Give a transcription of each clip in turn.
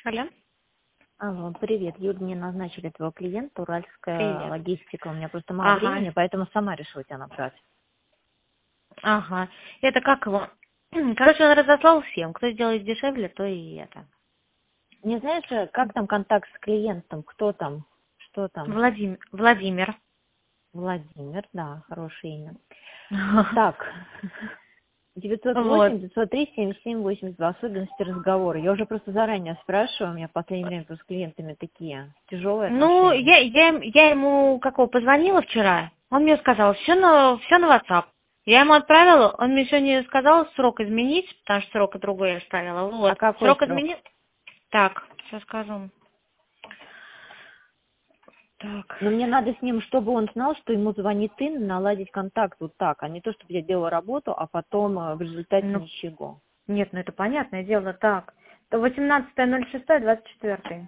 Алло, Алло, привет. Юль, мне назначили твоего клиента, Уральская привет. логистика. У меня просто мало Ага, времени, поэтому сама решила тебя набрать. ага. Это как его? Короче, он разослал всем. Кто сделает дешевле, то и это. Не знаешь, как там контакт с клиентом? Кто там? Что там? Владимир. Владимир, да, хорошее имя. Так, Вот. 908-903-7782. Особенности разговора. Я уже просто заранее спрашиваю, у меня в последнее время просто с клиентами такие тяжелые Ну, отношения. я ему позвонила вчера. Он мне сказал, все на WhatsApp. Я ему отправила, он мне еще не сказал срок изменить, потому что срок другой я оставила. А Вот. какой Срок срок? изменить? Так, сейчас скажу. Так. Но мне надо с ним, чтобы он знал, что ему звонит Инна, наладить контакт вот так, а не то, чтобы я делала работу, а потом в результате Ну, ничего. нет, ну это понятное дело, так. 18.06.24.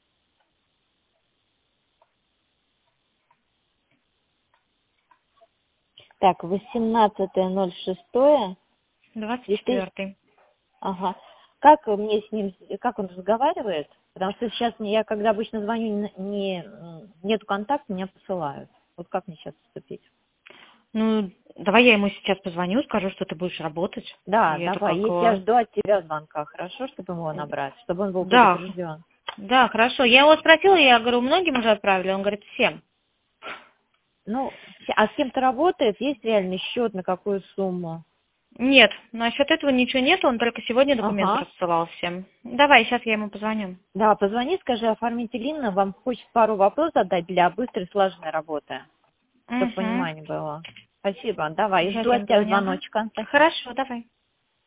Так, 18.06. 2000. 24. Ага. Как мне с ним, как он разговаривает? Потому что сейчас я, когда обычно звоню, нету контакта, меня посылают. Вот как мне сейчас поступить? Ну, давай я ему сейчас позвоню, скажу, что ты будешь работать. И Да, это давай. как... Если я жду от тебя звонка, хорошо, чтобы его набрать, чтобы он был Да, предупрежден. да, хорошо. Я его спросила, я говорю, многим уже отправили? Он говорит, всем. Ну, а с кем то работает? Есть реальный счет, на какую сумму? Нет, насчет этого ничего нет, он только сегодня документы Ага. рассылал всем. Давай, сейчас я ему позвоню. Да, позвони, скажи, оформитель Инна вам хочет пару вопросов задать для быстрой слаженной работы, чтобы Угу. понимание было. Спасибо, давай, Сейчас жду я от ему тебя позвоню. Ага. звоночка. Спасибо. Хорошо, давай.